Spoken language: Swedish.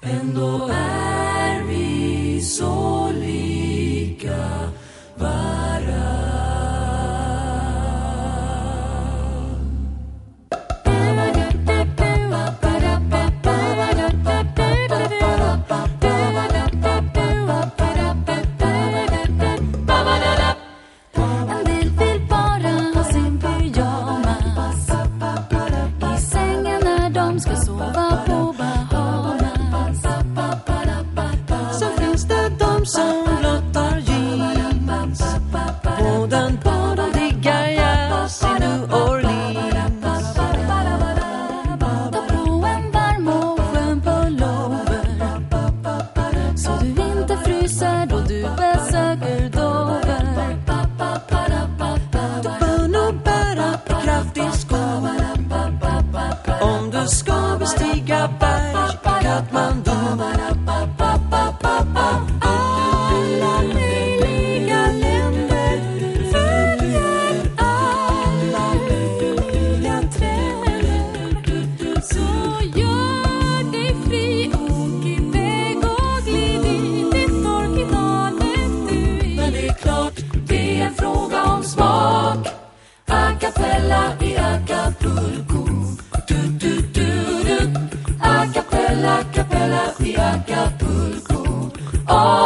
Ändå är vi så lika varann. En del vill bara ha sin pyjamas i sängen när de ska sova på Bahamas. Så finns det de som blottar jeans på den digga jazz i New Orleans. Ta på en varm och skön pullover så du inte fryser då du besöker Dover. Du bör nog bära på kraftig sko om du ska bestiga berg i Kathmandu. Alla möjliga länder följer alla möjliga trender. Så gör dig fri, åk iväg och glid i ditt originalet du. Men det är klart, det är en fråga om smak. A cappella i Acapulco. Du. A cappella i Acapulco.